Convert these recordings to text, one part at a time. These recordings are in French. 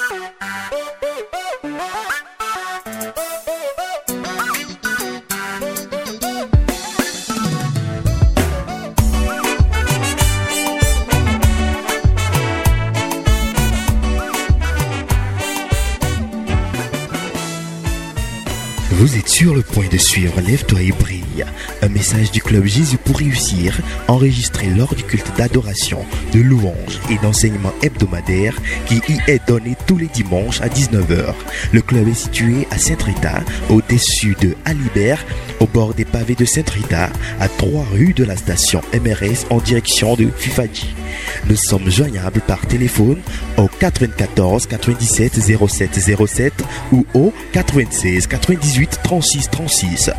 Vous êtes sur le point de suivre Lève-toi et brille, un message du Club Jésus pour réussir, enregistré lors du culte d'adoration, de louange et d'enseignement hebdomadaire qui y est donné tous les dimanches à 19h. Le club est situé à Sainte-Rita, au-dessus de Alibert, au bord des pavés de Sainte-Rita, à 3 rue de la station MRS en direction de Fifadji. Nous sommes joignables par téléphone au 94 97 07 07 ou au 96 98 36 36.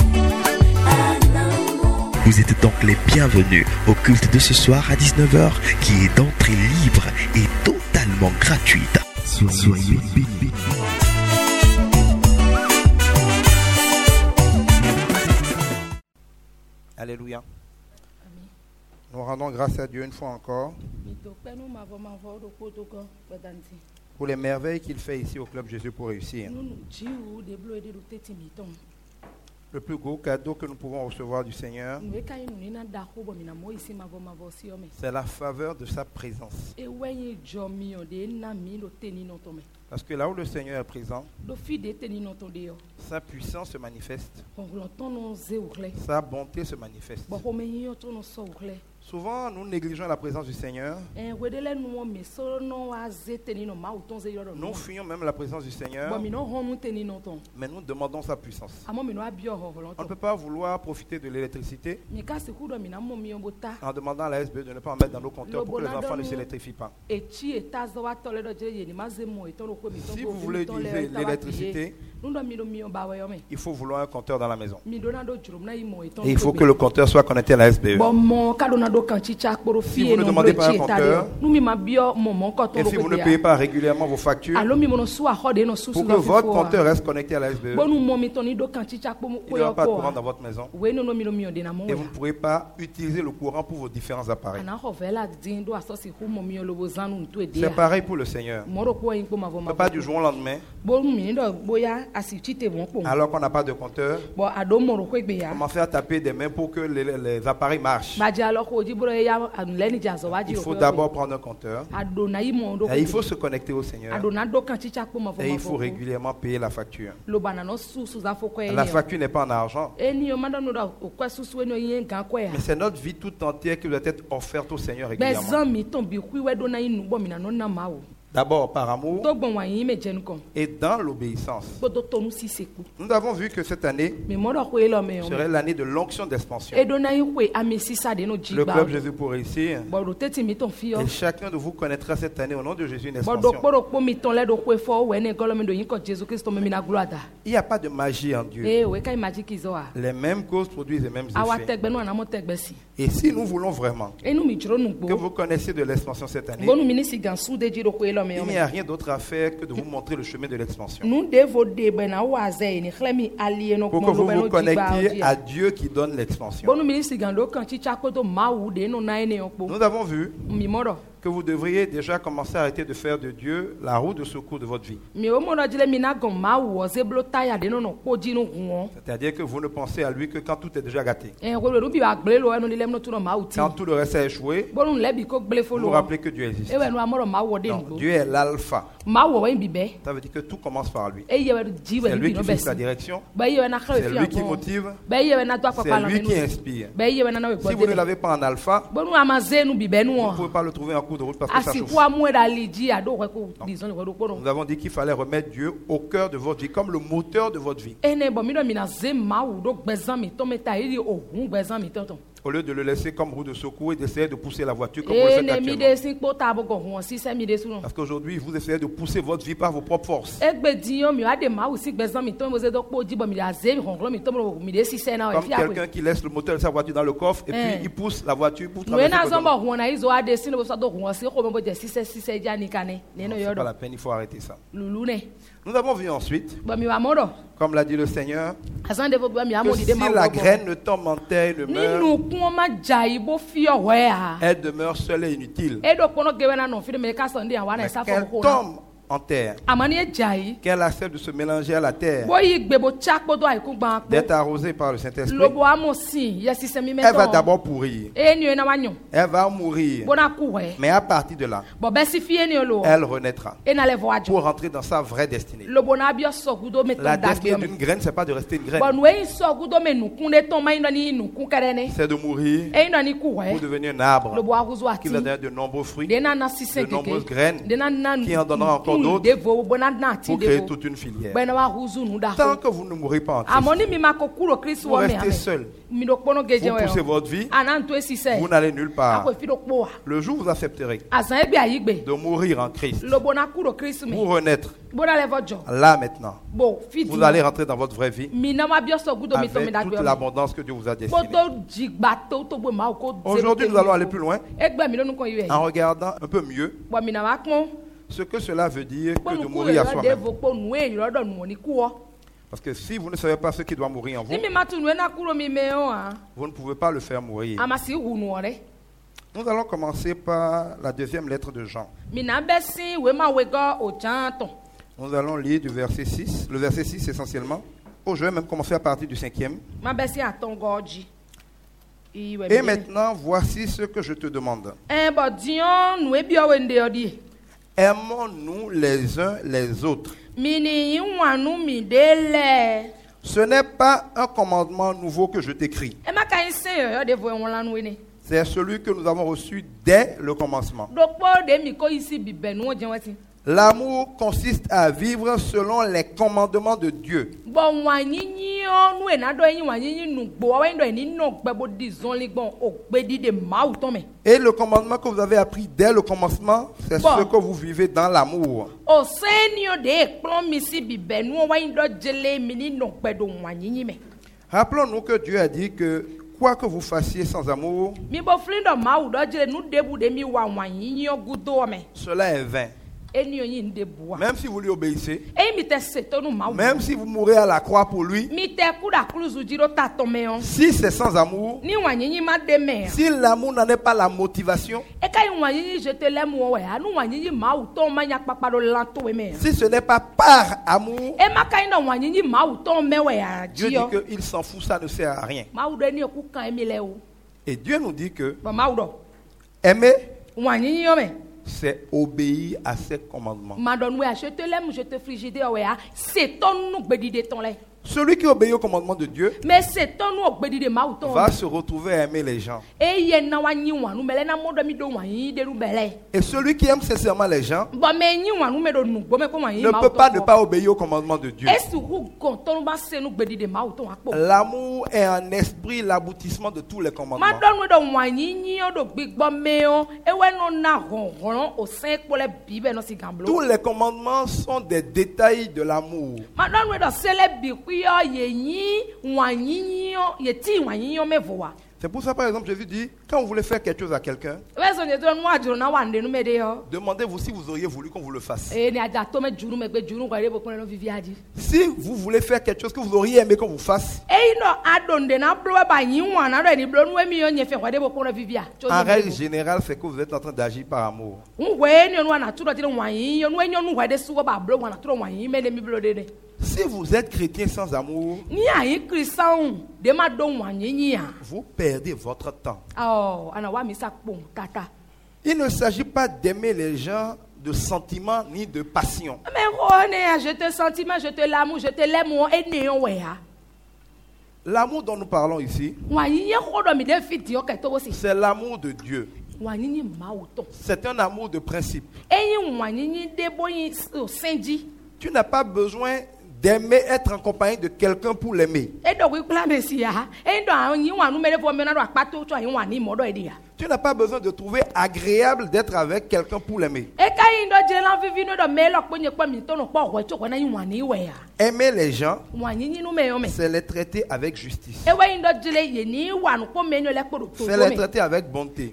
Vous êtes donc les bienvenus au culte de ce soir à 19h qui est d'entrée libre et totalement gratuite. Soyez bénis. Alléluia. Nous rendons grâce à Dieu une fois encore pour les merveilles qu'il fait ici au Club Jésus pour réussir. Le plus gros cadeau que nous pouvons recevoir du Seigneur, c'est la faveur de sa présence. Parce que là où le Seigneur est présent, sa puissance se manifeste, sa bonté se manifeste. Souvent, nous négligeons la présence du Seigneur. Nous fuyons même la présence du Seigneur, mais nous demandons sa puissance. On ne peut pas vouloir profiter de l'électricité en demandant à la SBE de ne pas en mettre dans nos compteurs pour que les enfants ne s'électrifient pas. Si vous voulez utiliser l'électricité, il faut vouloir un compteur dans la maison. Et il faut que le compteur soit connecté à la SBE. Si vous ne demandez pas un compteur, et si vous ne payez pas régulièrement vos factures, pour que votre compteur reste connecté à la SBE, il n'y aura pas de courant dans votre maison. Et vous ne pourrez pas utiliser le courant pour vos différents appareils. C'est pareil pour le Seigneur. Ce n'est pas du jour au lendemain, alors qu'on n'a pas de compteur, comment faire taper des mains pour que les appareils marchent. Il faut d'abord prendre un compteur, et il faut se connecter au Seigneur, et il faut régulièrement payer la facture. La facture n'est pas en argent, mais c'est notre vie tout entière qui doit être offerte au Seigneur régulièrement. D'abord par amour et dans l'obéissance. Nous avons vu que cette année serait l'année de l'onction d'expansion. Le Club Jésus pour réussir. Et chacun de vous connaîtra cette année au nom de Jésus une expansion. Il n'y a pas de magie en Dieu. Les mêmes causes produisent les mêmes effets. Et si nous voulons vraiment que vous connaissiez de l'expansion cette année, il n'y a rien d'autre à faire que de vous montrer le chemin de l'expansion. Pour que vous vous connectiez à Dieu qui donne l'expansion. Nous avons vu que vous devriez déjà commencer à arrêter de faire de Dieu la roue de secours de votre vie. C'est-à-dire que vous ne pensez à lui que quand tout est déjà gâté. Quand tout le reste a échoué, vous vous rappelez que Dieu existe. Non, Dieu est l'alpha. Ça veut dire que tout commence par lui. C'est lui qui fixe la direction. C'est lui qui motive. C'est lui qui inspire. Si vous ne l'avez pas en alpha, vous ne pouvez pas le trouver en cours de route parce que ça chauffe. Nous avons dit qu'il fallait remettre Dieu au cœur de votre vie, comme le moteur de votre vie. Au lieu de le laisser comme roue de secours et d'essayer de pousser la voiture comme vous le faites actuellement. Parce qu'aujourd'hui, vous essayez de pousser votre vie par vos propres forces. Comme quelqu'un qui laisse le moteur de sa voiture dans le coffre et puis il pousse la voiture pour traverser le c'est pas la peine, il faut arrêter ça. Nous avons vu ensuite, comme l'a dit le Seigneur, que si la graine ne tombe en terre et ne meurt, elle demeure seule et inutile. Mais qu'elle tombe en terre, qu'elle accepte de se mélanger à la terre, d'être arrosée par le Saint-Esprit, elle va d'abord pourrir. Elle va mourir. Mais à partir de là, elle renaîtra pour rentrer dans sa vraie destinée. La destinée d'une graine, ce n'est pas de rester une graine. C'est de mourir pour devenir un arbre qui va donner de nombreux fruits, de nombreuses graines qui en donneront encore d'autres pour créer toute une filière. Tant que vous ne mourrez pas en Christ, vous restez seul. Vous poussez votre vie, vous n'allez nulle part. Le jour où vous accepterez de mourir en Christ, vous renaître, là maintenant, vous allez rentrer dans votre vraie vie avec toute l'abondance que Dieu vous a destinée. Aujourd'hui, nous allons aller plus loin en regardant un peu mieux ce que cela veut dire que de mourir à soi-même. Parce que si vous ne savez pas ce qui doit mourir en vous, vous ne pouvez pas le faire mourir. Nous allons commencer par la deuxième lettre de Jean. Nous allons lire du verset 6, le verset 6 essentiellement. Oh, je vais même commencer à partir du 5e. Et maintenant, voici ce que je te demande. Aimons-nous les uns les autres. Ce n'est pas un commandement nouveau que je t'écris. C'est celui que nous avons reçu dès le commencement. L'amour consiste à vivre selon les commandements de Dieu. Et le commandement que vous avez appris dès le commencement, c'est ce que vous vivez dans l'amour. Rappelons-nous que Dieu a dit que quoi que vous fassiez sans amour, cela est vain. Même si vous lui obéissez, même si vous mourrez à la croix pour lui, si c'est sans amour, si l'amour n'en est pas la motivation, si ce n'est pas par amour, Dieu dit qu'il s'en fout, ça ne sert à rien. Et Dieu nous dit que aimer, c'est obéir à ses commandements. Celui qui obéit au commandement de Dieu va se retrouver à aimer les gens. Et celui qui aime sincèrement les gens ne peut pas ne pas obéir au commandement de Dieu. L'amour est en esprit l'aboutissement de tous les commandements. Tous les commandements sont des détails de l'amour. C'est pour ça, par exemple, Jésus dit, quand vous voulez faire quelque chose à quelqu'un, demandez-vous si vous auriez voulu qu'on vous le fasse. Si vous voulez faire quelque chose que vous auriez aimé qu'on vous fasse, en règle générale, c'est que vous êtes en train d'agir par amour. Si vous êtes chrétien sans amour, vous perdez votre temps. Il ne s'agit pas d'aimer les gens de sentiments ni de passion. L'amour dont nous parlons ici, c'est l'amour de Dieu. C'est un amour de principe. Tu n'as pas besoin d'aimer être en compagnie de quelqu'un pour l'aimer. Tu n'as pas besoin de trouver agréable d'être avec quelqu'un pour l'aimer. Aimer les gens, c'est les traiter avec justice. C'est les traiter avec bonté.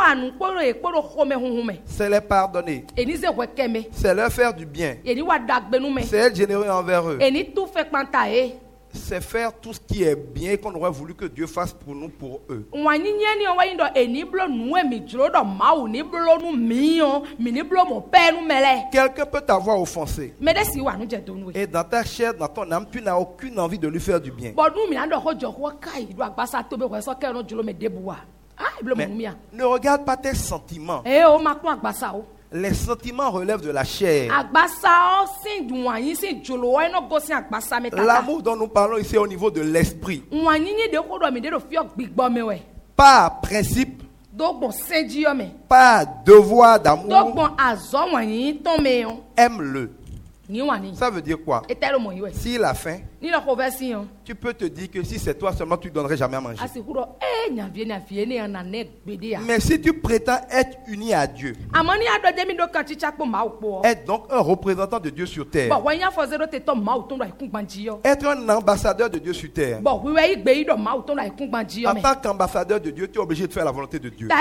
C'est les pardonner. C'est leur faire du bien. C'est être généreux envers eux. c'est faire tout ce qui est bien et qu'on aurait voulu que Dieu fasse pour nous, pour eux. Quelqu'un peut t'avoir offensé. Et dans ta chair, dans ton âme, tu n'as aucune envie de lui faire du bien. Mais ne regarde pas tes sentiments. Les sentiments relèvent de la chair. L'amour dont nous parlons ici est au niveau de l'esprit. Pas principe, pas devoir d'amour. Aime-le. Ça veut dire quoi? S'il a faim, tu peux te dire que si c'est toi seulement, tu ne donnerais jamais à manger. Mais si tu prétends être uni à Dieu, être donc un représentant de Dieu sur terre, être un ambassadeur de Dieu sur terre, en tant qu'ambassadeur de Dieu, tu es obligé de faire la volonté de Dieu.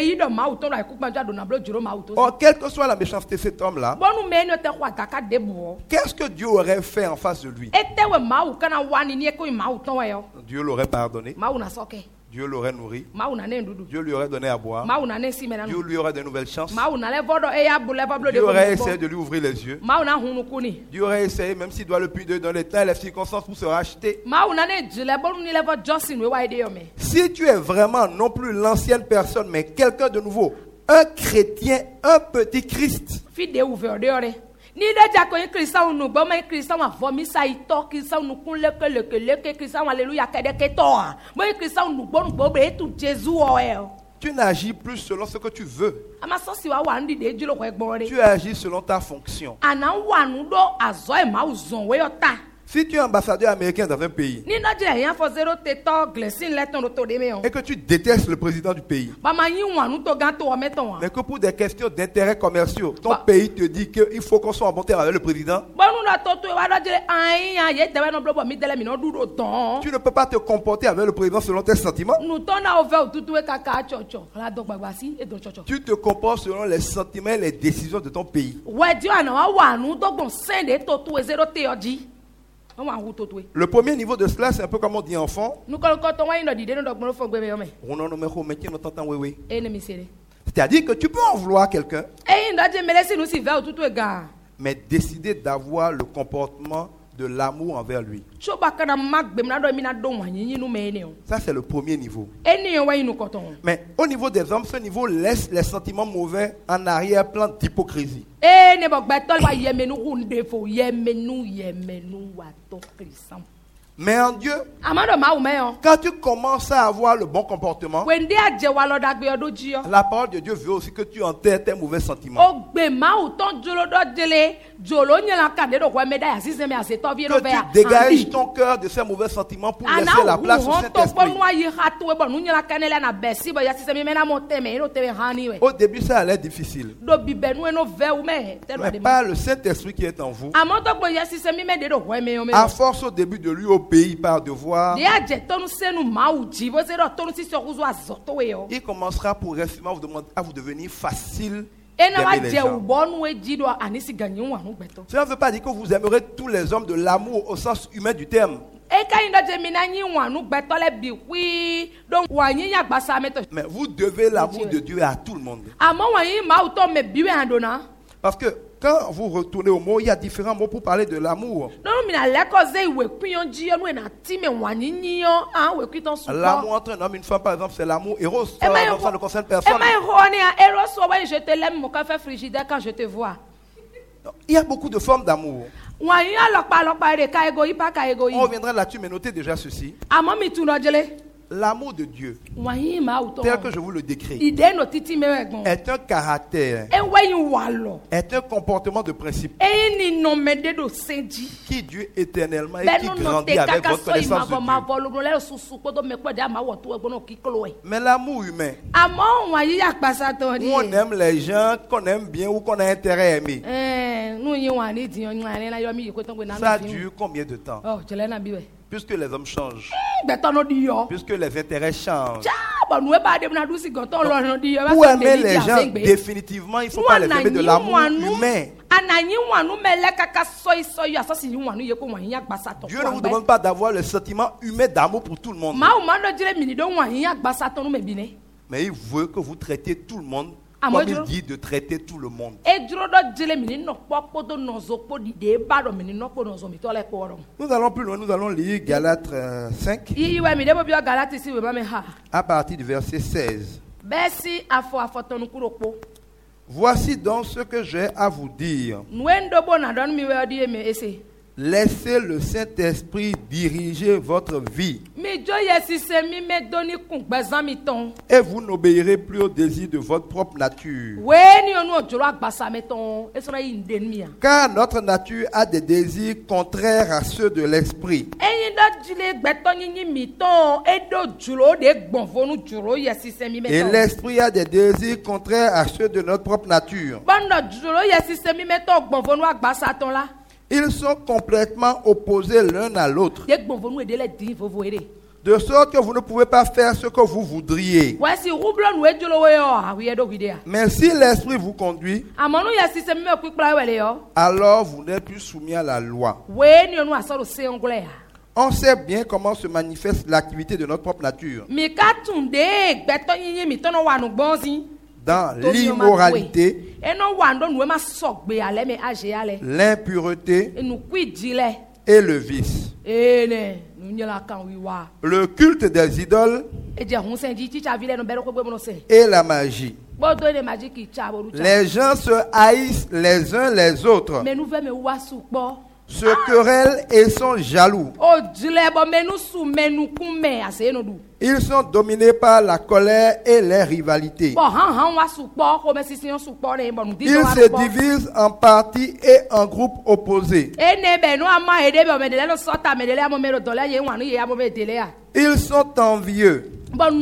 Or, quelle que soit la méchanceté de cet homme-là, qu'est-ce que Dieu aurait fait en face de lui? Dieu l'aurait pardonné. Dieu l'aurait nourri. Dieu lui aurait donné à boire. Dieu lui aurait de nouvelles chances. Dieu aurait essayé de lui ouvrir les yeux. Dieu aurait essayé, même s'il doit le puiser dans les temps et les circonstances pour se racheter. Si tu es vraiment non plus l'ancienne personne, mais quelqu'un de nouveau, un chrétien, un petit Christ, ni de jako Christian nous ba mais Christian a vomi ça il to Christian nous kun le Christian alléluia kede ke to mais Christian nous bon be tout Jésus tu n'agis plus selon ce que tu veux. Tu agis selon ta fonction. Si tu es ambassadeur américain dans un pays et que tu détestes le président du pays, mais que pour des questions d'intérêts commerciaux, ton pays te dit qu'il faut qu'on soit en bon terme avec le président, tu ne peux pas te comporter avec le président selon tes sentiments. Tu te comportes selon les sentiments et les décisions de ton pays. Le premier niveau de cela, c'est un peu comme on dit enfant. C'est-à-dire que tu peux en vouloir quelqu'un, mais décider d'avoir le comportement de l'amour envers lui. Ça, c'est le premier niveau. Mais au niveau des hommes, ce niveau laisse les sentiments mauvais en arrière-plan d'hypocrisie. Mais en Dieu, quand tu commences à avoir le bon comportement, la parole de Dieu veut aussi que tu enterres tes mauvais sentiments. Que tu dégages ton cœur de ces mauvais sentiments pour laisser la place au Saint-Esprit. Au début, ça allait difficile. Mais pas le Saint-Esprit qui est en vous. À force au début de lui pays par devoir, il commencera progressivement à vous devenir facile d'aimer les gens. Cela ne veut pas dire que vous aimerez tous les hommes de l'amour au sens humain du terme. Mais vous devez l'amour de Dieu à tout le monde. Parce que quand vous retournez au mot, il y a différents mots pour parler de l'amour. L'amour entre un homme et une femme, par exemple, c'est l'amour éros. Ça ne concerne personne. Il y a beaucoup de formes d'amour. On reviendra là-dessus, mais notez déjà ceci. L'amour de Dieu, tel que je vous le décris, est un caractère, est un comportement de principe qui dure éternellement et qui grandit avec votre connaissance de Dieu. Mais l'amour humain, où on aime les gens qu'on aime bien ou qu'on a intérêt à aimer, ça dure combien de temps? Puisque les hommes changent, puisque les intérêts changent. Pour aimer les gens, définitivement, il ne faut pas les aimer de l'amour humain. Dieu ne vous demande pas d'avoir le sentiment humain d'amour pour tout le monde. Mais il veut que vous traitiez tout le monde comme il dit de traiter tout le monde. Nous allons plus loin, nous allons lire Galates 5 à partir du verset 16. Voici donc ce que j'ai à vous dire. Laissez le Saint-Esprit diriger votre vie. Et vous n'obéirez plus au désir de votre propre nature. Car notre nature a des désirs contraires à ceux de l'Esprit. Et l'Esprit a des désirs contraires à ceux de notre propre nature. Ils sont complètement opposés l'un à l'autre. De sorte que vous ne pouvez pas faire ce que vous voudriez. Mais si l'Esprit vous conduit, alors vous n'êtes plus soumis à la loi. On sait bien comment se manifeste l'activité de notre propre nature. Dans l'immoralité, l'impureté et le vice. Le culte des idoles et la magie. Les gens se haïssent les uns les autres, se querellent et sont jaloux. Ils sont dominés par la colère et les rivalités. Ils se divisent en partis et en groupes opposés. Ils sont envieux.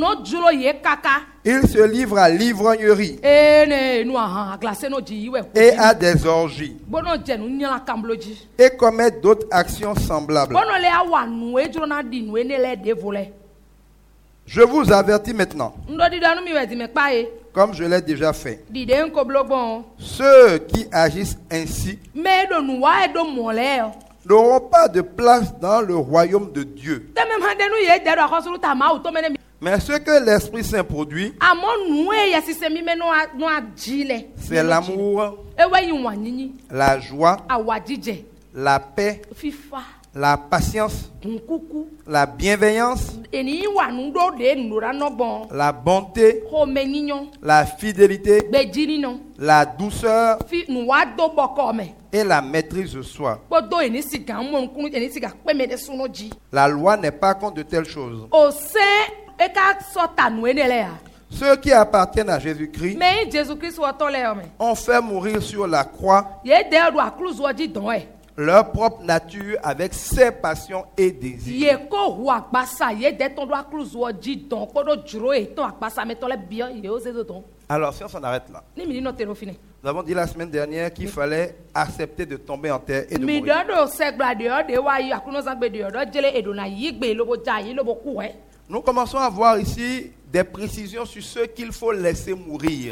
Ils se livrent à l'ivrognerie et à des orgies et commettent d'autres actions semblables. Je vous avertis maintenant, comme je l'ai déjà fait, ceux qui agissent ainsi n'auront pas de place dans le royaume de Dieu. Mais ce que l'Esprit Saint produit, c'est l'amour, la joie, la paix, la patience, la bienveillance, la bonté, la fidélité, la douceur et la maîtrise de soi. La loi n'est pas contre de telles choses. Ceux qui appartiennent à Jésus-Christ ont fait mourir sur la croix leur propre nature avec ses passions et désirs. Alors, si on s'en arrête là, nous avons dit la semaine dernière qu'il fallait accepter de tomber en terre et de mourir. Nous commençons à voir ici des précisions sur ce qu'il faut laisser mourir.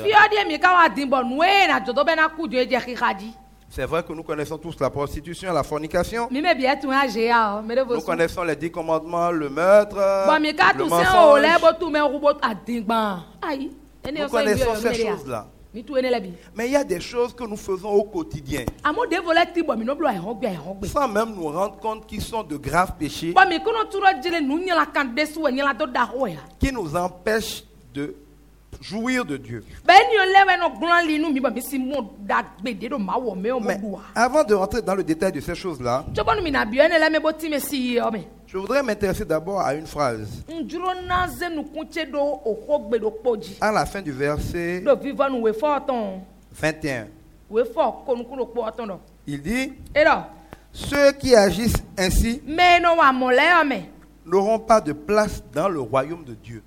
C'est vrai que nous connaissons tous la prostitution, la fornication. Nous connaissons les 10 commandements, le meurtre, le mensonge. Nous connaissons ces choses-là. Mais il y a des choses que nous faisons au quotidien sans même nous rendre compte qu'ils sont de graves péchés qui nous empêchent de jouir de Dieu. Mais avant de rentrer dans le détail de ces choses-là, je voudrais m'intéresser d'abord à une phrase. À la fin du verset 21, il dit: ceux qui agissent ainsi n'auront pas de place dans le royaume de Dieu.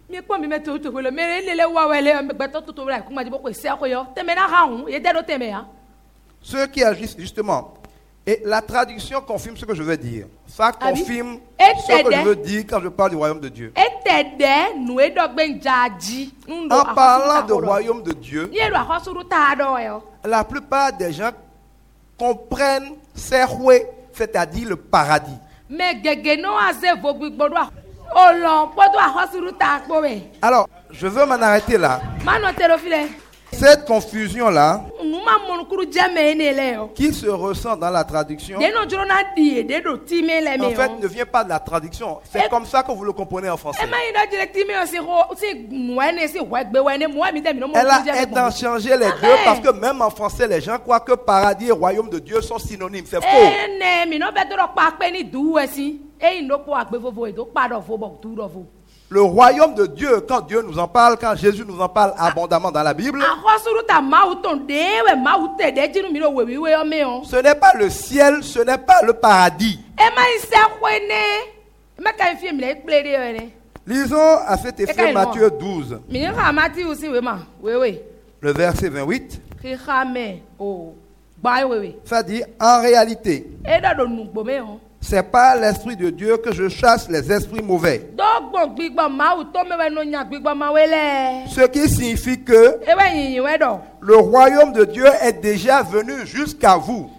Ceux qui agissent justement. Et la traduction confirme ce que je veux dire. Ça confirme ce que je veux dire quand je parle du royaume de Dieu. En parlant du royaume de Dieu, la plupart des gens comprennent Serhoué, c'est-à-dire le paradis. Alors, je veux m'en arrêter là. Cette confusion-là, qui se ressent dans la traduction, en fait, ne vient pas de la traduction. C'est comme ça que vous le comprenez en français. Elle a interchangé les deux parce que même en français, les gens croient que paradis et royaume de Dieu sont synonymes. C'est faux. Le royaume de Dieu, quand Dieu nous en parle, quand Jésus nous en parle abondamment dans la Bible, ce n'est pas le ciel, ce n'est pas le paradis. Lisons à cet effet Matthieu 12, le verset 28. Ça dit, en réalité, c'est par l'Esprit de Dieu que je chasse les esprits mauvais. Ce qui signifie que le royaume de Dieu est déjà venu jusqu'à vous.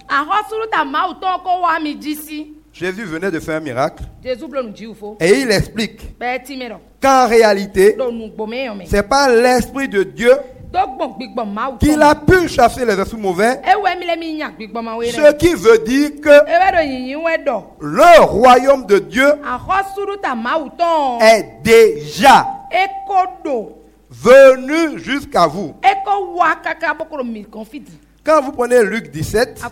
Jésus venait de faire un miracle. Et il explique qu'en réalité, c'est par l'Esprit de Dieu qu'il a pu chasser les esprits mauvais, ce qui veut dire que le royaume de Dieu est déjà venu jusqu'à vous. Quand vous prenez Luc 17,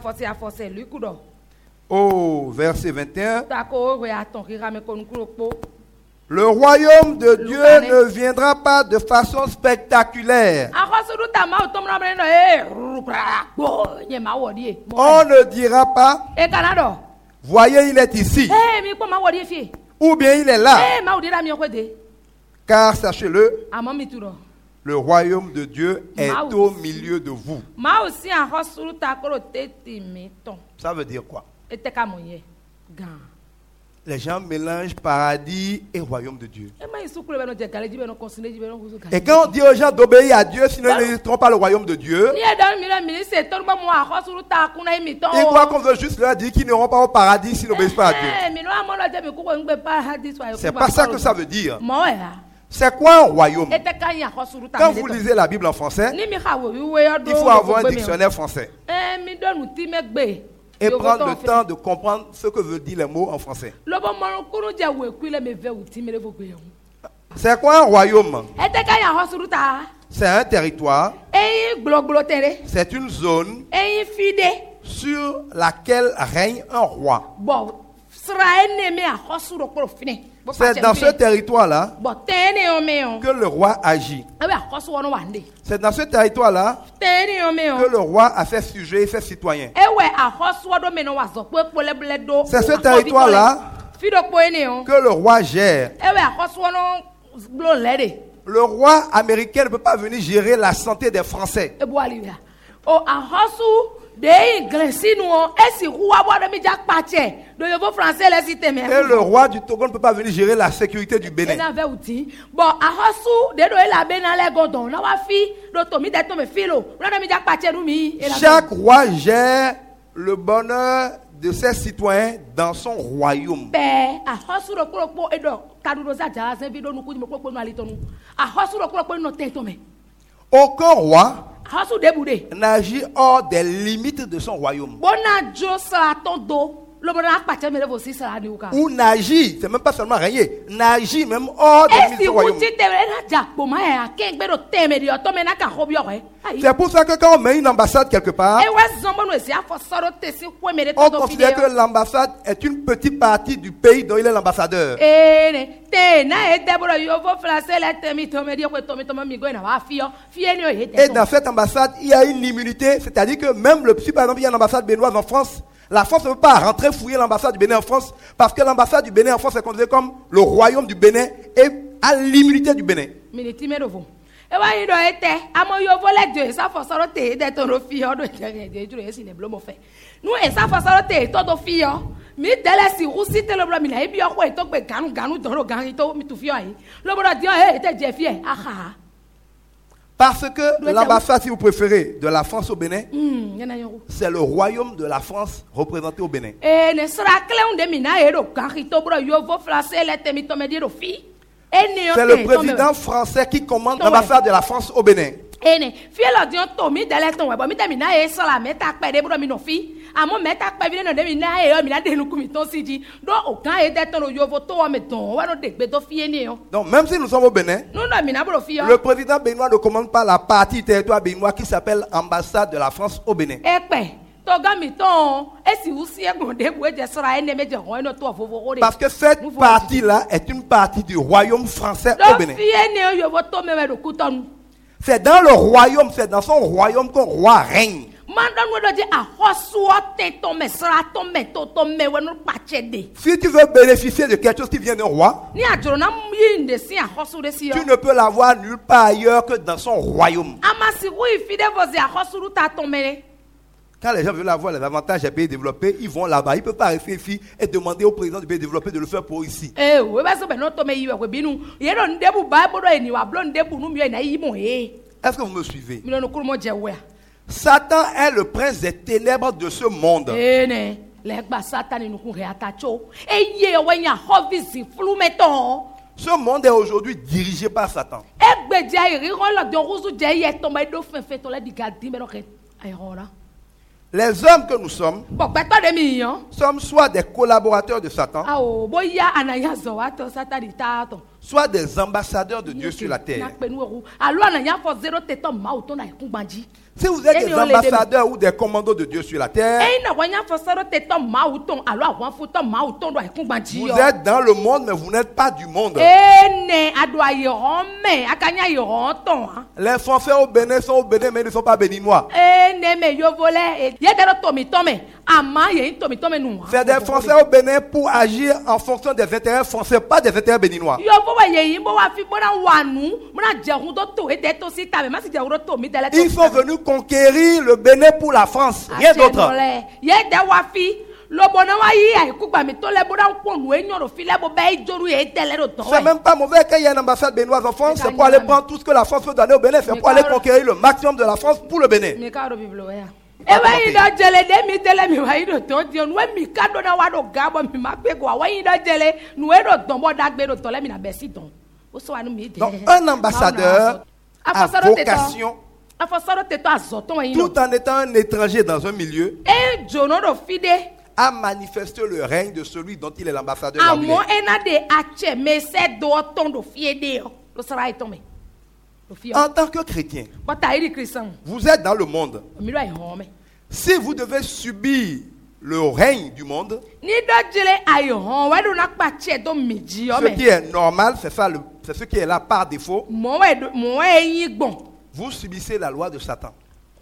au verset 21, le royaume de Dieu ne viendra pas de façon spectaculaire. On ne dira pas, voyez, il est ici. Ou bien il est là. Car sachez-le, le royaume de Dieu est au milieu de vous. Ça veut dire quoi? Les gens mélangent paradis et royaume de Dieu. Et quand on dit aux gens d'obéir à Dieu, sinon ils n'hériteront pas le royaume de Dieu, ils croient qu'on veut juste leur dire qu'ils n'iront pas au paradis s'ils n'obéissent pas à Dieu. C'est pas ça que ça veut dire. C'est quoi un royaume? Quand vous lisez la Bible en français, il faut avoir un dictionnaire français et prendre le temps de comprendre ce que veut dire les mots en français. C'est quoi un royaume? C'est un territoire, c'est une zone sur laquelle règne un roi. C'est dans ce territoire-là que le roi agit. C'est dans ce territoire-là que le roi a fait sujet et fait citoyen. C'est ce territoire-là que le roi gère. Le roi américain ne peut pas venir gérer la santé des Français. Et le roi du Togo ne peut pas venir gérer la sécurité du Bénin. Chaque roi gère le bonheur de ses citoyens dans son royaume. Aucun roi n'agit hors des limites de son royaume. Ou n'agit, c'est même pas seulement régner, n'agit même hors des limites de son royaume. C'est pour ça que quand on met une ambassade quelque part, on considère que l'ambassade est une petite partie du pays dont il est l'ambassadeur. Et dans cette ambassade, il y a une immunité, c'est-à-dire que même si par exemple il y a une ambassade béninoise en France, la France ne peut pas rentrer fouiller l'ambassade du Bénin en France parce que l'ambassade du Bénin en France est considérée comme le royaume du Bénin et a l'immunité du Bénin. Parce que l'ambassade, si vous préférez, de la France au Bénin, c'est le royaume de la France représenté au Bénin. C'est le président français qui commande l'ambassade de la France au Bénin. Donc même si nous sommes au Bénin, le président béninois ne commande pas la partie territoire béninois qui s'appelle ambassade de la France au Bénin. Parce que cette partie-là est une partie du royaume français au Bénin. C'est dans le royaume, c'est dans son royaume qu'un roi règne. Si tu veux bénéficier de quelque chose qui vient d'un roi, tu ne peux l'avoir nulle part ailleurs que dans son royaume. Quand les gens veulent avoir les avantages des pays développés, ils vont là-bas. Ils ne peuvent pas rester ici et demander au président du pays développé de le faire pour ici. Est-ce que vous me suivez? Satan est le prince des ténèbres de ce monde. Ce monde est aujourd'hui dirigé par Satan. Les hommes que nous sommes soit des collaborateurs de Satan, soit des ambassadeurs de Dieu sur la terre. Si vous êtes des ambassadeurs ou des commandos de Dieu sur la terre, vous êtes dans le monde, mais vous n'êtes pas du monde. Les Français au Bénin sont au Bénin, mais ils ne sont pas béninois. C'est des Français au Bénin pour agir en fonction des intérêts français, pas des intérêts béninois. Ils sont venus conquérir le Bénin pour la France, rien d'autre. C'est même pas mauvais qu'il y ait une ambassade béninoise en France, c'est pour aller prendre tout ce que la France veut donner au Bénin, c'est pour aller conquérir le maximum de la France pour le Bénin. Donc un ambassadeur a vocation, tout en étant un étranger dans un milieu, à manifester le règne de celui dont il est l'ambassadeur. En tant que chrétien, vous êtes dans le monde. Si vous devez subir le règne du monde, ce qui est normal, c'est ce qui est là par défaut, vous subissez la loi de Satan.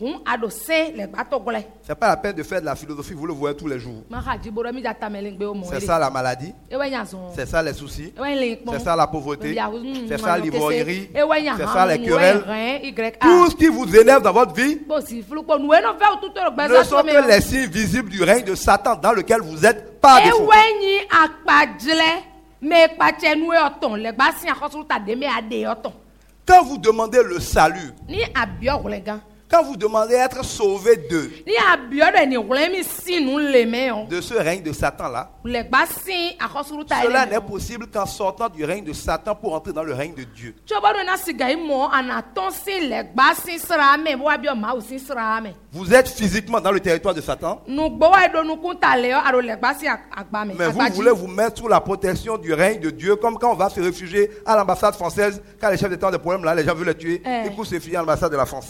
C'est pas la peine de faire de la philosophie, vous le voyez tous les jours. C'est ça la maladie, c'est ça les soucis, c'est ça la pauvreté, c'est ça l'ivrognerie, c'est ça les querelles. Tout ce qui vous élève dans votre vie ne sont que les signes visibles du règne de Satan dans lequel vous êtes par défaut. Quand vous demandez le salut, quand vous demandez à être sauvé de ce règne de Satan-là, cela n'est possible qu'en sortant du règne de Satan pour entrer dans le règne de Dieu. Vous êtes physiquement dans le territoire de Satan, mais vous voulez vous mettre sous la protection du règne de Dieu, comme quand on va se réfugier à l'ambassade française, quand les chefs d'État ont des problèmes là, les gens veulent les tuer, ils courent se réfugier à l'ambassade de la France.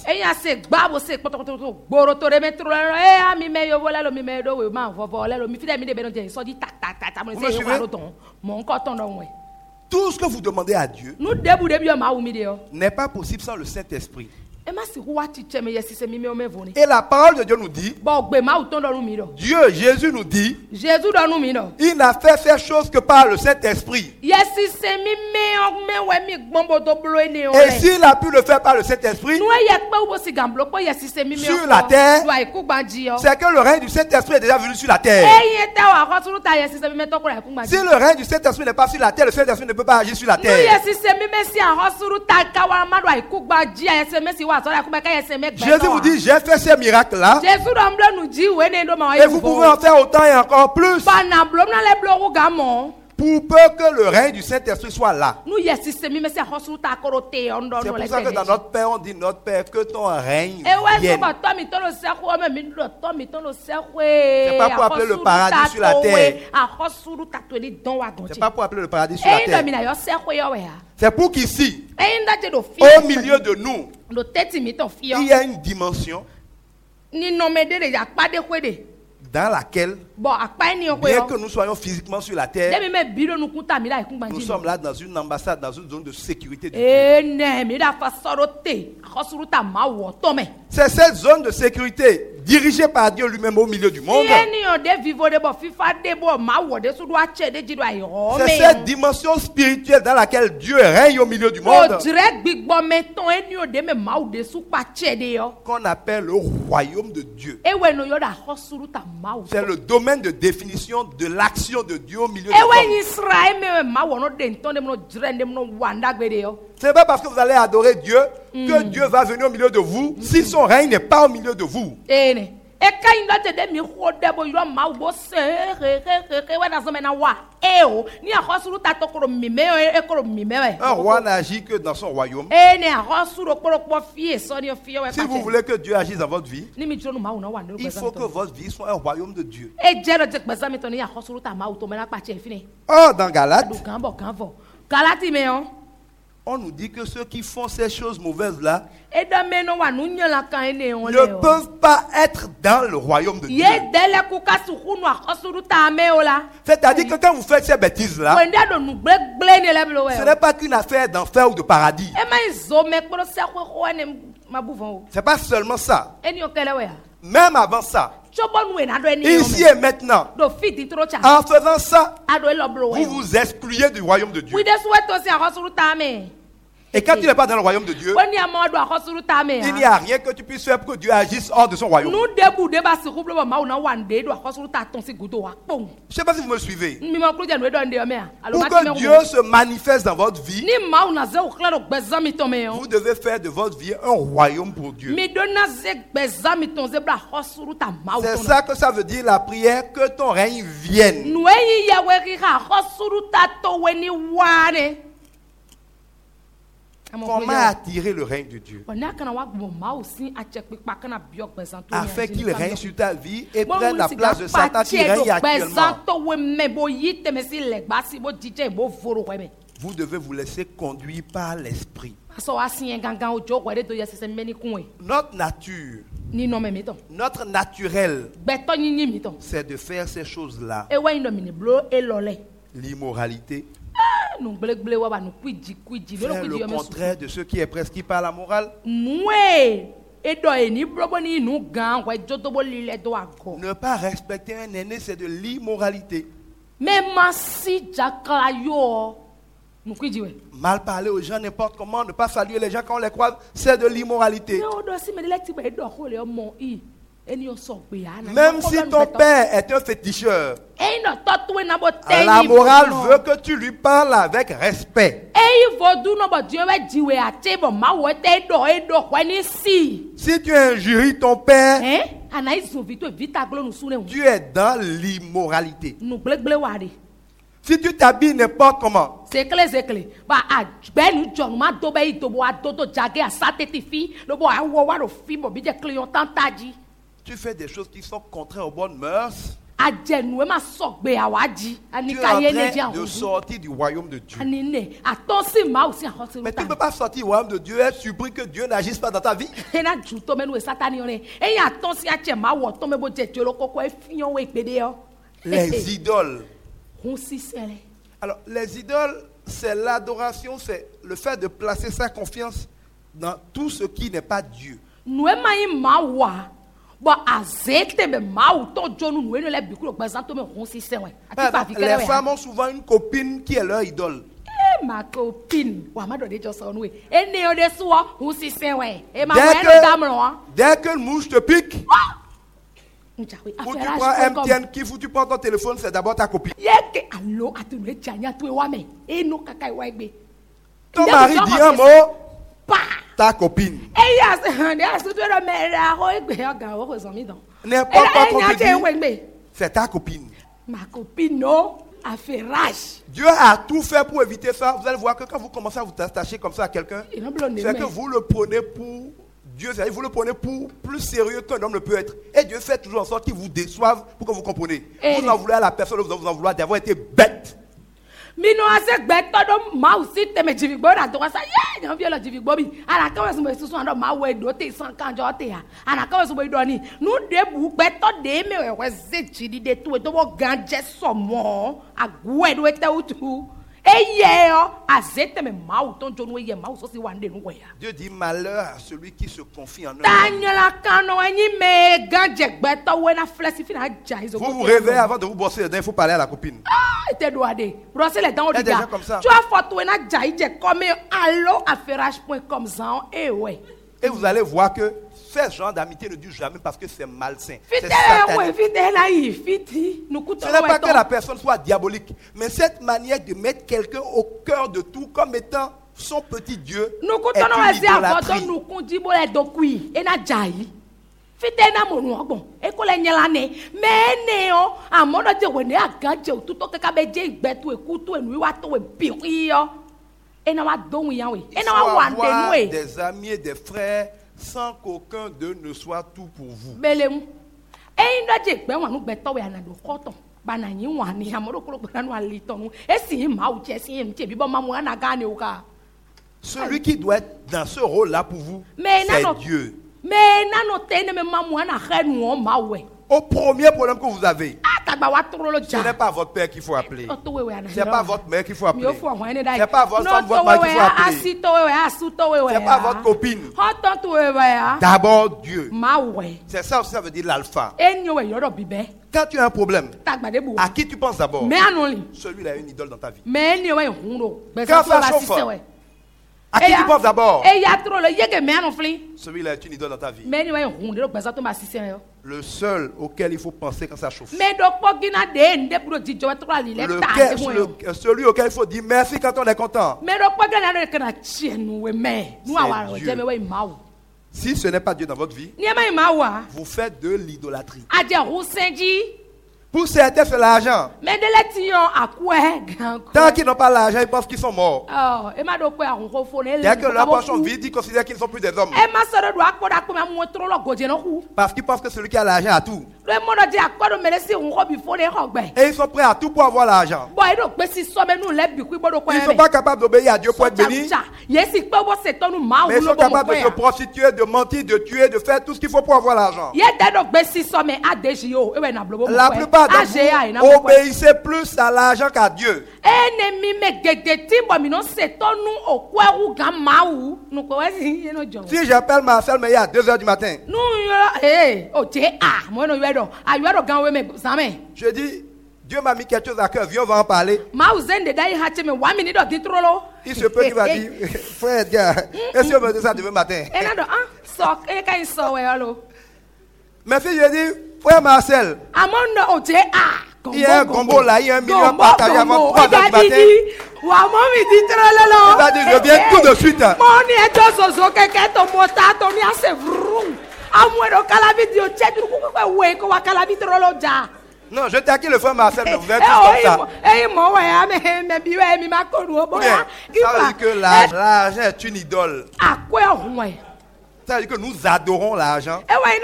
Tout ce que vous demandez à Dieu n'est pas possible sans le Saint-Esprit. Et la parole de Dieu nous dit, Dieu, Jésus nous dit, il n'a fait ces choses que par le Saint-Esprit. Et s'il a pu le faire par le Saint-Esprit, sur la terre, c'est que le règne du Saint-Esprit est déjà venu sur la terre. Si le règne du Saint-Esprit n'est pas sur la terre, le Saint-Esprit ne peut pas agir sur la terre. Jésus vous dit, j'ai fait ces miracles-là. Et vous pouvez en faire autant et encore plus. Pour peu que le règne du Saint-Esprit soit là. C'est pour ça que dans notre Père, on dit, notre Père, que ton règne vienne. C'est pas pour appeler le paradis sur la terre. C'est pas pour appeler le paradis sur la terre. C'est pour qu'ici, au milieu de nous, il y a une dimension dans laquelle, bien que nous soyons physiquement sur la terre, nous sommes là dans une ambassade, dans une zone de sécurité de Dieu. C'est cette zone de sécurité dirigée par Dieu lui-même au milieu du monde. C'est cette dimension spirituelle dans laquelle Dieu règne au milieu du monde qu'on appelle le royaume de Dieu. C'est le domaine de définition de l'action de Dieu au milieu du monde. Ce n'est pas parce que vous allez adorer Dieu que Dieu va venir au milieu de vous si son règne n'est pas au milieu de vous. Un roi n'agit que dans son royaume. Si vous voulez que Dieu agisse dans votre vie, il faut que votre vie soit un royaume de Dieu. Or, dans Galates, on nous dit que ceux qui font ces choses mauvaises-là ne peuvent pas être dans le royaume de Dieu. C'est-à-dire que quand vous faites ces bêtises-là, ce n'est pas qu'une affaire d'enfer ou de paradis. C'est pas seulement ça. Même avant ça, ici et maintenant, en faisant ça, vous vous excluez du royaume de Dieu. Et quand tu n'es pas dans le royaume de Dieu, il n'y a rien que tu puisses faire pour que Dieu agisse hors de son royaume. Je ne sais pas si vous me suivez. Pour que Dieu se manifeste dans votre vie, vous devez faire de votre vie un royaume pour Dieu. C'est ça que ça veut dire la prière, que ton règne vienne. Comment attirer le règne de Dieu afin qu'il règne sur ta vie et prenne la place de Satan qui règne actuellement. Vous devez vous laisser conduire par l'esprit. Notre nature, notre naturel, c'est de faire ces choses-là. L'immoralité, faire le contraire de ce qui est prescrit par la morale. Ne pas respecter un aîné, c'est de l'immoralité. Mal parler aux gens n'importe comment, ne pas saluer les gens quand on les croise, c'est de l'immoralité. Même si ton père est un féticheur, la morale veut que tu lui parles avec respect. Si tu injuries ton père, tu es dans l'immoralité. Si tu t'habilles n'importe comment, tu fais des choses qui sont contraires aux bonnes mœurs, tu es en train de sortir du royaume de Dieu. Mais tu ne peux pas sortir du royaume de Dieu et être surpris que Dieu n'agisse pas dans ta vie. Les idoles. Alors, les idoles, c'est l'adoration, c'est le fait de placer sa confiance dans tout ce qui n'est pas Dieu. Les femmes ont souvent une copine qui est leur idole. Ma copine. Dès que le mouche te pique, ou tu prends MTN, tu prends ton téléphone, c'est d'abord ta copine. Ton mari dit un mot, ta copine. N'importe quoi qu'on te dit, c'est ta copine. Ma copine, non. Fait rage. Dieu a tout fait pour éviter ça. Vous allez voir que quand vous commencez à vous attacher comme ça à quelqu'un, c'est que vous le prenez pour Dieu, vous le prenez pour plus sérieux qu'un homme ne peut être. Et Dieu fait toujours en sorte qu'il vous déçoive pour que vous compreniez. Vous en voulez à la personne, vous en voulez d'avoir été bête. Mino ase gbeto do ma usi teme jivigbo na to sa ye nyan bi lo jivigbo bi ala kan wesu mo susu ando ma we do te san kan jo te ya ana kan wesu bo do ni nu de bu gbeto de me we se jidi de to bo ganje somo agwe do te utu Dieu dit malheur à celui qui se confie en eux. Vous vous réveillez avant de vous brosser les dents, il faut parler à la copine. Brosser les dents, il y a des gens comme ça. Et vous allez voir que ce genre d'amitié ne dure jamais parce que c'est malsain. C'est satanique. Ce n'est pas que la personne soit diabolique, mais cette manière de mettre quelqu'un au cœur de tout comme étant son petit Dieu est une idolâtrie. Il faut avoir des amis et des frères sans qu'aucun d'eux ne soit tout pour vous. Celui qui doit être dans ce rôle-là pour vous, c'est Dieu. Au premier problème que vous avez, ce n'est pas votre père qu'il faut appeler. Ce n'est pas votre mère qu'il faut appeler. Ce n'est pas votre femme, votre mari qu'il faut appeler. Ce n'est pas votre copine. D'abord Dieu. C'est ça aussi, ça veut dire l'alpha. Quand tu as un problème, à qui tu penses d'abord? Celui-là est une idole dans ta vie. Quand ça chauffe, à qui tu penses d'abord? Celui-là est une idole dans ta vie. Le seul auquel il faut penser quand ça chauffe. Celui auquel il faut dire merci quand on est content. C'est Dieu. Si ce n'est pas Dieu dans votre vie, vous faites de l'idolâtrie. Pour certains, c'est l'argent. Tant qu'ils n'ont pas l'argent, ils pensent qu'ils sont morts. Dès que leur poche sont vides, ils considèrent qu'ils ne sont plus des hommes. Parce qu'ils pensent que celui qui a l'argent a tout. Et ils sont prêts à tout pour avoir l'argent. Ils ne sont pas capables d'obéir à Dieu pour être bénis. Mais ils sont capables de se prostituer, de mentir, de tuer, de faire tout ce qu'il faut pour avoir l'argent. La plupart d'entre vous obéissez plus à l'argent qu'à Dieu. Si j'appelle Marcel Meillet à 2h du matin, je dis, Dieu m'a mis quelque chose à cœur, viens, on va en parler. Il se peut qu'il va dire, frère Edgar, est-ce que me dit ça demain matin? Mais si je dis, frère Marcel, il y a un gombo là, il y a 1 million partagé avant 3h du matin. Il va dire, je viens tout de suite. Non, je t'ai acquis le frère Marcel, mais vous êtes tous comme ça. Ça veut dire que l'argent est une idole. Ça veut dire que nous adorons l'argent.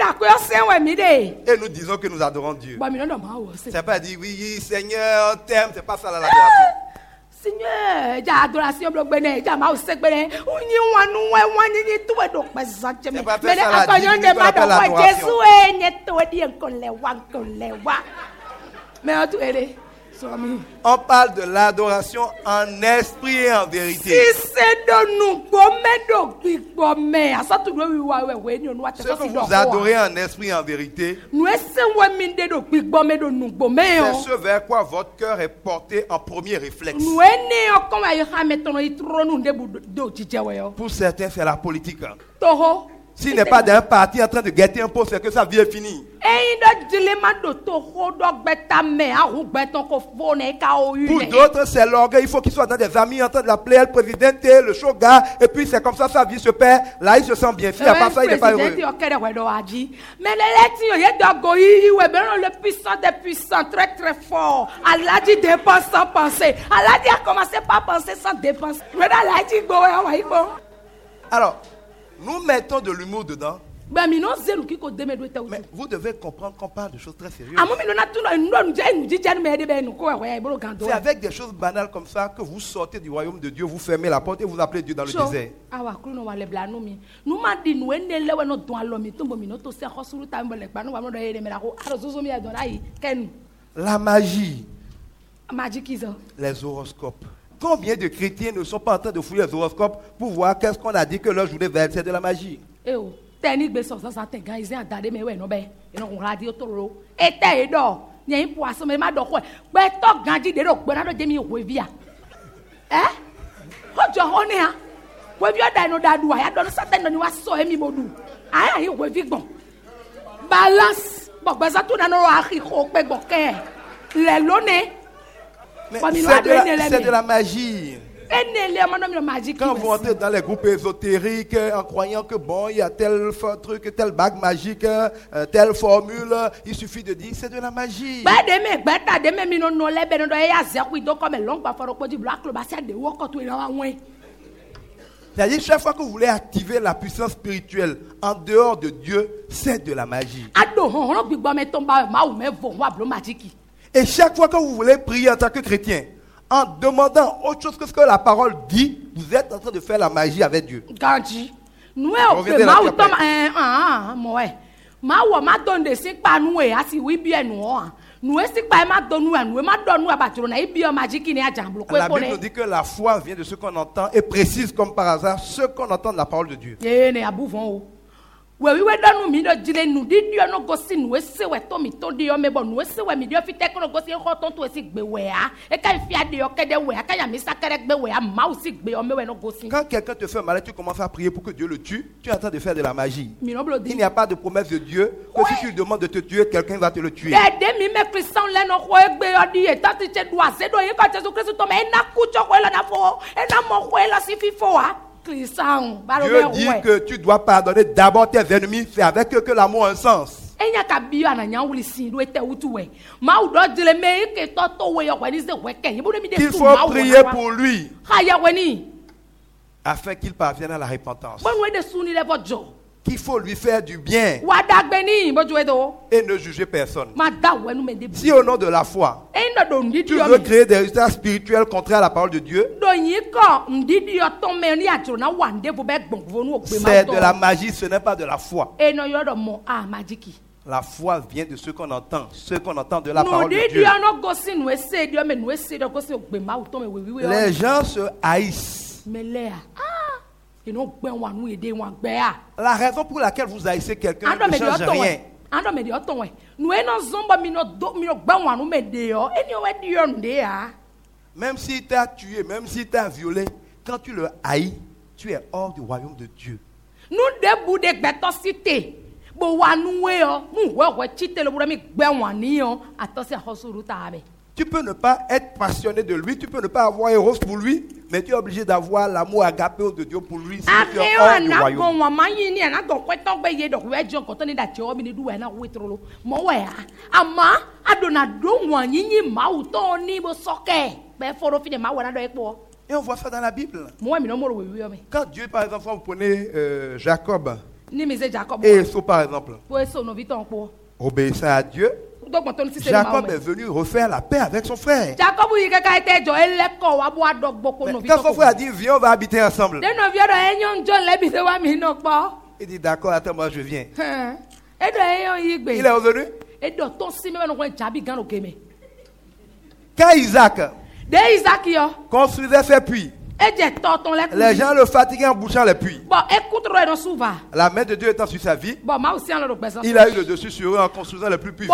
Et nous disons que nous adorons Dieu. C'est pas dire, oui, Seigneur, t'aime, c'est pas ça la adoration. Seigneur, adoration On parle de l'adoration en esprit et en vérité. Ce que vous adorez en esprit et en vérité, c'est ce vers quoi votre cœur est porté en premier réflexe. Pour certains, c'est la politique. S'il n'est pas d'un parti en train de guetter un poste, c'est que sa vie est finie. Pour d'autres, c'est l'orgueil. Il faut qu'il soit dans des amis en train de l'appeler le président, le shogun, et puis c'est comme ça, sa vie se perd. Là, il se sent bien fait. À part ça, il n'est pas heureux. Mais le puissant des puissants, très très fort. Allah dit dépense sans penser. Allah dit a commencé par penser sans dépenser. Alors, nous mettons de l'humour dedans. Mais vous devez comprendre qu'on parle de choses très sérieuses. C'est avec des choses banales comme ça que vous sortez du royaume de Dieu, vous fermez la porte et vous appelez Dieu dans le désert. La magie. Les horoscopes. Combien de chrétiens ne sont pas en train de fouiller les horoscopes pour voir qu'est-ce qu'on a dit que leur journée va être? C'est de la magie. Balance. C'est de la magie. Quand vous entrez dans les groupes ésotériques en croyant que bon, il y a tel truc, telle bague magique, telle formule, il suffit de dire c'est de la magie. C'est-à-dire chaque fois que vous voulez activer la puissance spirituelle en dehors de Dieu, c'est de la magie. Et chaque fois que vous voulez prier en tant que chrétien, en demandant autre chose que ce que la parole dit, vous êtes en train de faire la magie avec Dieu. La Bible nous dit que la foi vient de ce qu'on entend et précise comme par hasard ce qu'on entend de la parole de Dieu. Quand quelqu'un te fait mal et tu commences à prier pour que Dieu le tue, tu es en train de faire de la magie. Il n'y a pas de promesse de Dieu que si tu lui demandes de te tuer, quelqu'un va te le tuer. Dieu dit que tu dois pardonner d'abord tes ennemis, c'est avec eux que l'amour a un sens. Il faut prier pour lui afin qu'il parvienne à la repentance. Qu'il faut lui faire du bien et ne juger personne. Si au nom de la foi, tu veux créer des résultats spirituels contraires à la parole de Dieu, c'est de la magie, ce n'est pas de la foi. La foi vient de ce qu'on entend de la parole de Dieu. Les gens se haïssent. La raison pour laquelle vous haïssez quelqu'un ne change rien. Même s'il t'a tué, même s'il t'a violé, quand tu le haïs, tu es hors du royaume de Dieu. Tu peux ne pas être passionné de lui, tu peux ne pas avoir Eros pour lui, mais tu es obligé d'avoir l'amour agapéo de Dieu pour lui. Si tu es hors du royaume. Et on voit ça dans la Bible. Quand Dieu, par exemple, vous prenez Jacob et Esau, par exemple, obéissant à Dieu, Jacob est venu refaire la paix avec son frère. Mais quand son frère a dit viens, on va habiter ensemble, il dit d'accord, attends, moi je viens. Il est revenu. Quand Isaac construisait ses puits, les gens le fatiguaient en bouchant les puits. La main de Dieu étant sur sa vie, il a eu le dessus sur eux en construisant les plus puits.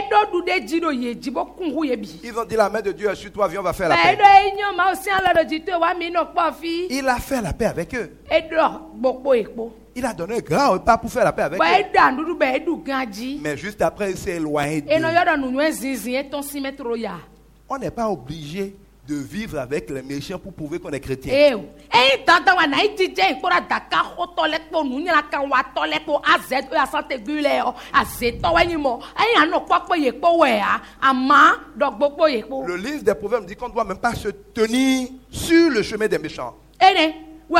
Ils ont dit la main de Dieu est sur toi, viens, on va faire la paix. Il a fait la paix avec eux. Il a donné un grand repas pour faire la paix avec eux. Mais juste après, il s'est éloigné d'eux. On n'est pas obligé de vivre avec les méchants pour prouver qu'on est chrétien. Le livre des Proverbes dit qu'on ne doit même pas se tenir sur le chemin des méchants. Donc,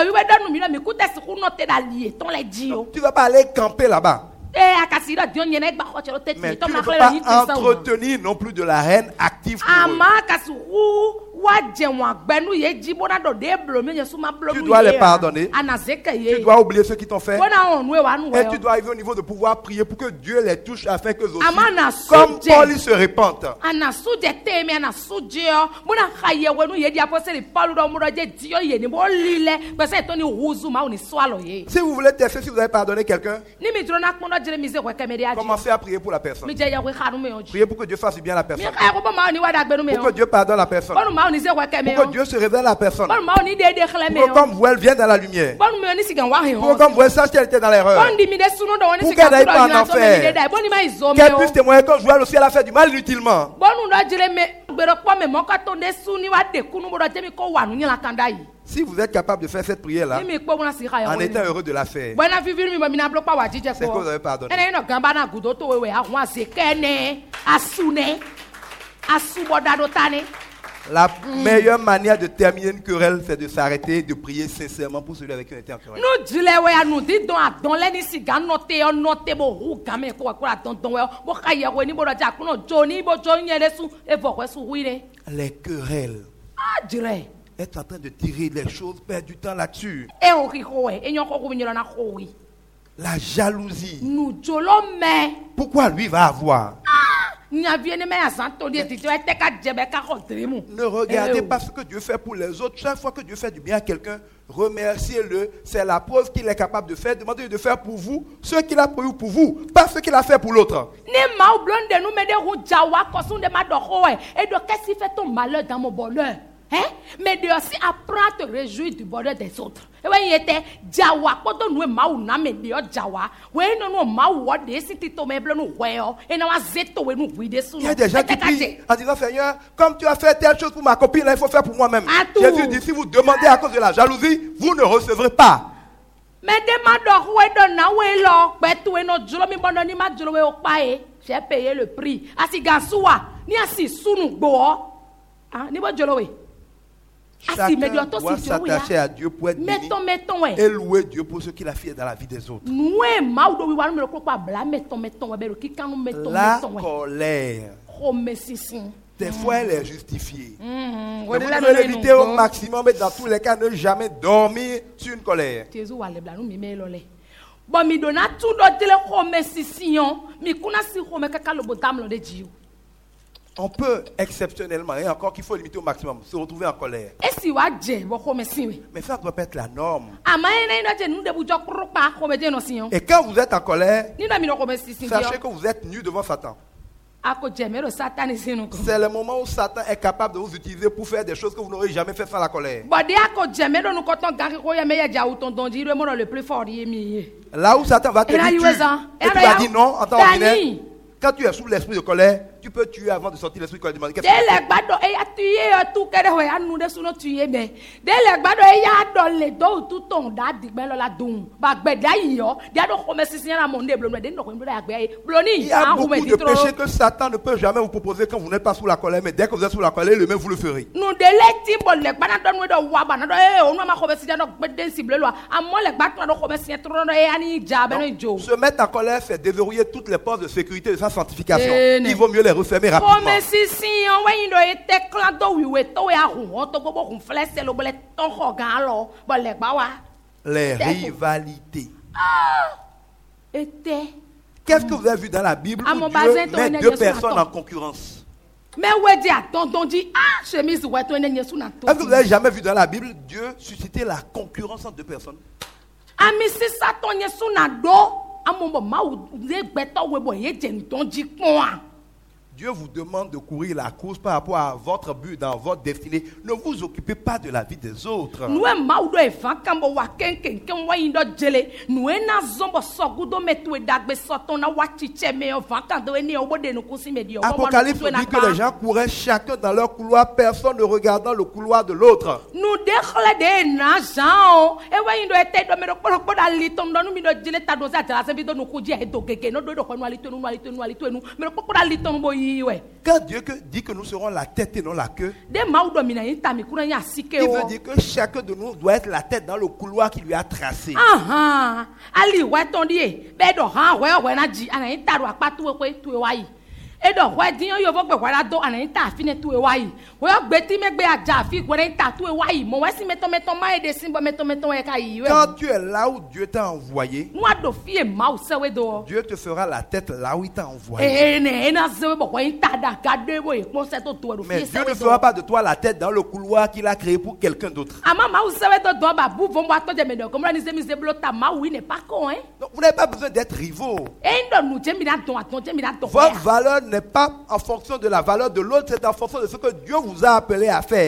tu ne vas pas aller camper là-bas. Mais tu ne peux pas entretenir non plus de la haine active pour eux. Tu dois les pardonner. Tu dois oublier ce qu'ils t'ont fait. Et tu dois arriver au niveau de pouvoir prier pour que Dieu les touche afin que aussi, comme Paul, ils se répandent. Si vous voulez tester si vous avez pardonné quelqu'un, commencez à prier pour la personne. Priez pour que Dieu fasse du bien à la personne. Pour que Dieu pardonne la personne. Pour que Dieu se révèle à la personne. Pour que comme vous, elle vienne dans la lumière. Pour que comme vous, elle sache qu'elle était dans l'erreur. Pour qu'elle n'aille pas en enfer. Qu'elle puisse témoigner que Joël aussi, elle a fait du mal inutilement. Si vous êtes capable de faire cette prière-là, en étant heureux de la faire, c'est que vous avez pardonné. La meilleure manière de terminer une querelle, c'est de s'arrêter, de prier sincèrement pour celui avec qui on était en querelle. Les querelles. Être en train de tirer les choses, perdre du temps là-dessus. La jalousie. Pourquoi lui va avoir? Ne regardez pas ce que Dieu fait pour les autres. Chaque fois que Dieu fait du bien à quelqu'un, remerciez-le. C'est la preuve qu'il est capable de faire. Demandez-lui de faire pour vous ce qu'il a prévu pour vous, pas ce qu'il a fait pour l'autre. Mais de aussi apprends à te réjouir du bonheur des autres. Il y a des gens qui prient en disant Seigneur, comme tu as fait telle chose pour ma copine, il faut faire pour moi-même. Jésus dit, si vous demandez à cause de la jalousie, vous ne recevrez pas. J'ai payé le prix. Chacun doit s'attacher à Dieu pour être béni et louer Dieu pour ce qu'il a fait dans la vie des autres. La colère, des fois elle est justifiée. Vous devez l'éviter au maximum, mais dans tous les cas, ne jamais dormir sur une colère. On peut exceptionnellement, et encore qu'il faut limiter au maximum, se retrouver en colère. Mais ça ne doit pas être la norme. Et quand vous êtes en colère, sachez que vous êtes nu devant Satan. C'est le moment où Satan est capable de vous utiliser pour faire des choses que vous n'aurez jamais fait sans la colère. Là où Satan va te dire, et tu vas dire non en temps ordinaire. Quand tu es sous l'esprit de colère, tu peux tuer avant de sortir l'esprit de colère. Qu'est-ce que il y a beaucoup de péchés que Satan ne peut jamais vous proposer quand vous n'êtes pas sous la colère, mais dès que vous êtes sous la colère, le même vous le ferez. Donc, se mettre en colère, c'est déverrouiller toutes les portes de sécurité de sa sanctification. Il vaut mieux les refermer rapidement. Les rivalités. Qu'est-ce que vous avez vu dans la Bible où Dieu met deux personnes en concurrence? Est-ce que vous n'avez jamais vu dans la Bible Dieu susciter la concurrence entre deux personnes? Dieu vous demande de courir la course par rapport à votre but dans votre destinée. Ne vous occupez pas de la vie des autres. Apocalypse dit que les gens couraient chacun dans leur couloir, personne ne regardant le couloir de l'autre. Quand Dieu dit que nous serons la tête et non la queue, il veut dire que chacun de nous doit être la tête dans le couloir qu'il lui a tracé. Et donc, ouais, dis yo vok be wala do anita fine tu e wai. We gbeti me gbe aja fi gwerenta tu e wai. Mo wesi meto ma e de simbo meto e kai. Quand tu es là où Dieu t'a envoyé, Dieu te fera la tête là où il t'a envoyé. Mais Dieu ne fera pas de toi la tête dans le couloir qu'il a créé pour quelqu'un d'autre. Donc, vous n'avez pas besoin d'être rivaux. Votre valeur n'est pas en fonction de la valeur de l'autre, c'est en fonction de ce que Dieu vous a appelé à faire.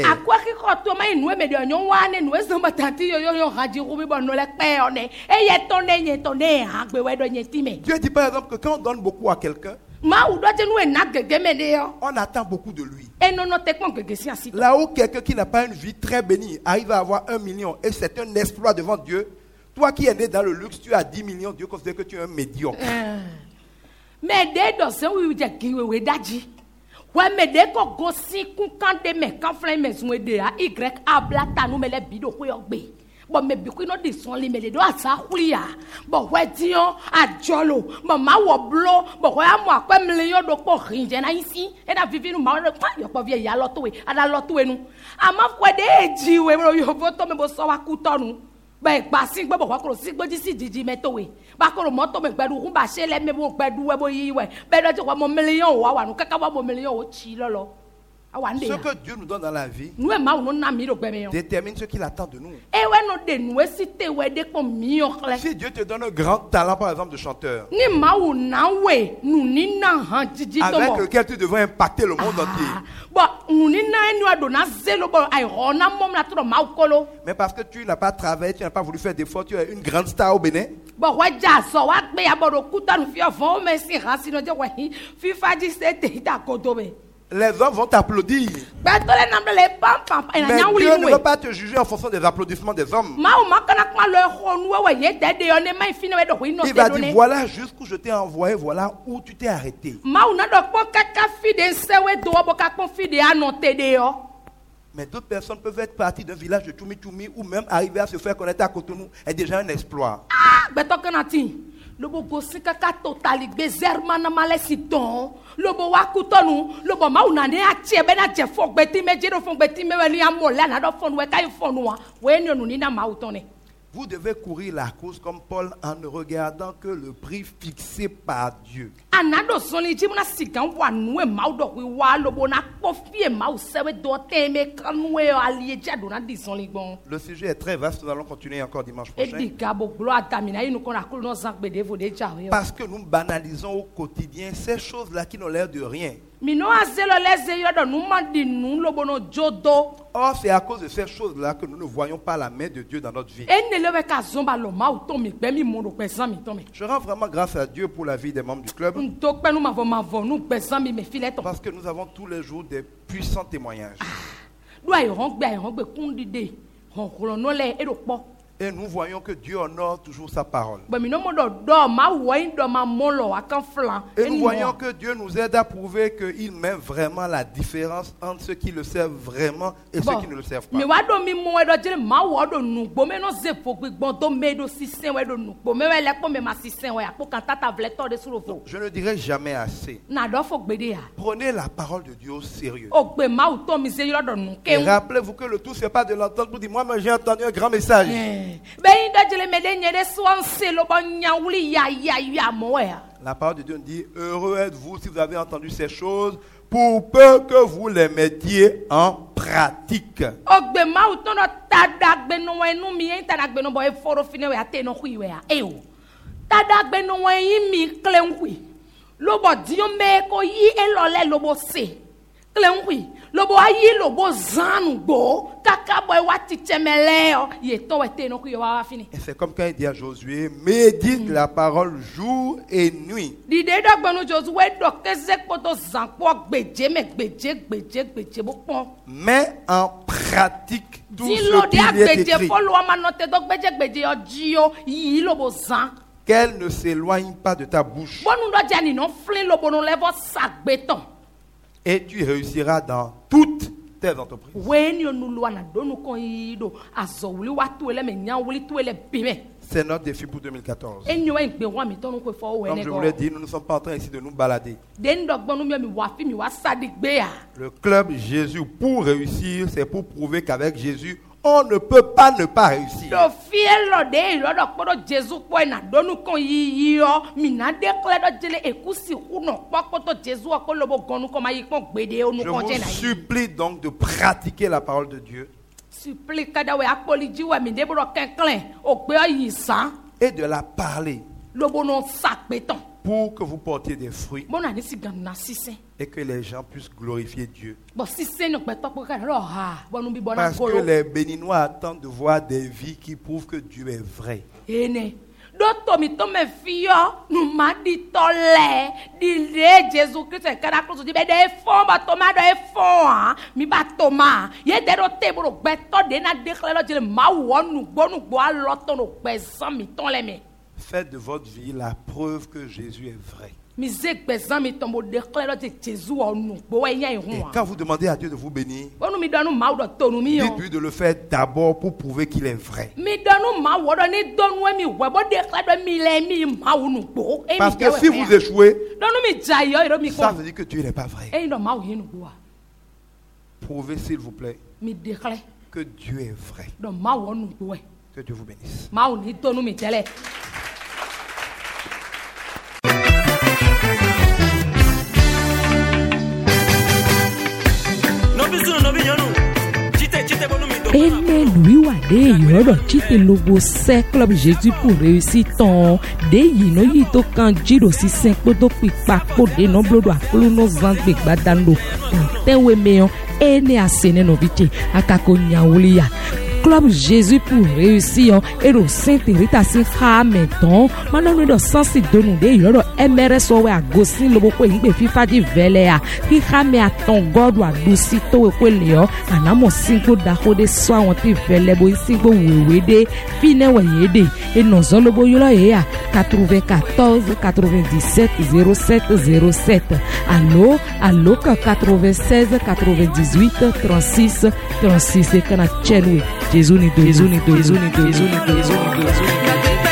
Dieu dit par exemple que quand on donne beaucoup à quelqu'un, on attend beaucoup de lui. Là où quelqu'un qui n'a pas une vie très bénie arrive à avoir 1 million et c'est un exploit devant Dieu, toi qui es né dans le luxe, tu as 10 millions, Dieu considère que tu es un médiocre. Mais dès que c'est où il y a qui est daji. Ouais, mais dès qu'on gosi quand des mecs quand flemme maison de a y ablata nous mais les bido ko yogbe. Bon mais bi ko no de son li mais les do asa hulia. Bon ouais dion a jolo. Mama wo blo. Bon ouais a mo akwa million do ko rinje na ici. Et na vivi nous ma yo ko vie ya loto we. Ada loto we nu. Ama ko de eji we yo voto me bo so wa kutonu. Ben gbasi gbe bo ko si gbe si jiji meto we. Ba ko moto me gbedu kun ba se le me bo gbedu we bo yi we. Be do ti wa mo million wa wa nu kaka wa mo million o chi lolo. Ce que Dieu nous donne dans la vie détermine ce qu'il attend de nous. Si Dieu te donne un grand talent, par exemple, de chanteur, avec lequel tu devrais impacter le monde entier, mais parce que tu n'as pas travaillé, tu n'as pas voulu faire d'efforts, tu es une grande star au Bénin, les hommes vont t'applaudir. Mais Dieu ne va pas te juger en fonction des applaudissements des hommes. Il va dire, voilà jusqu'où je t'ai envoyé, voilà où tu t'es arrêté. Mais d'autres personnes peuvent être parties d'un village de Tchoumi ou même arriver à se faire connaître à Cotonou est déjà un exploit. Lobo gosika ka totali bezerma na malesiton lobo wakutonu lobo maunane atie be na je fo gbeti meje do fo gbeti meweli amola na do fonu we kai fonu wa we ni onu ni na mautone. Vous devez courir la course comme Paul en ne regardant que le prix fixé par Dieu. Le sujet est très vaste, nous allons continuer encore dimanche prochain. Parce que nous banalisons au quotidien ces choses-là qui n'ont l'air de rien. Or, c'est à cause de ces choses-là que nous ne voyons pas la main de Dieu dans notre vie. Je rends vraiment grâce à Dieu pour la vie des membres du club. Parce que nous avons tous les jours des puissants témoignages. Et nous voyons que Dieu honore toujours sa parole. Et nous voyons que Dieu nous aide à prouver qu'il met vraiment la différence entre ceux qui le servent vraiment et ceux qui ne le servent pas. Je ne dirai jamais assez. Prenez la parole de Dieu au sérieux. Et rappelez-vous que le tout, ce n'est pas de l'entendre pour dire, moi j'ai entendu un grand message. La parole de Dieu dit, heureux êtes-vous si vous avez entendu ces choses pour peu que vous les mettiez en pratique. Et c'est comme quand il dit à Josué, médite la parole jour et nuit. Mets en pratique tout ce qui est écrit. Qu'elle ne s'éloigne pas de ta bouche. Et tu réussiras dans toutes tes entreprises. C'est notre défi pour 2014. Comme je vous l'ai dit, nous ne sommes pas en train ici de nous balader. Le club Jésus, pour réussir, c'est pour prouver qu'avec Jésus, on ne peut pas ne pas réussir. Je vous supplie donc de pratiquer la parole de Dieu et de la parler pour que vous portiez des fruits et que les gens puissent glorifier Dieu. Parce que les Béninois attendent de voir des vies qui prouvent que Dieu est vrai. Faites de votre vie la preuve que Jésus est vrai. Et quand vous demandez à Dieu de vous bénir, dites-lui de le faire d'abord pour prouver qu'il est vrai. Parce que si vous échouez, ça veut dire que Dieu n'est pas vrai. Prouvez s'il vous plaît que Dieu est vrai. Que Dieu vous bénisse. Ene lui wade yodo chite logo se club Jésus pour réussir ton de yino yito kan jiro si 5 podo pipa ko de no blodo akulu no zangbe gbadando tewe meyon ene asene no vite akako nyawulia Club Jésus pour réussir et le Saint-Rita si Hamilton maintenant nous sensi de nous de yoro MRS owe agosin lobo ko ingbe FIFA di velea ki hame aton God wa dusi to ko leo anamo singo da ko de so awon ti vele bo singo wewede fine weyede et nos lobo yolo ya 94 97 07 07 allo 96 98 36 36 et kana chelwe Jésus ni do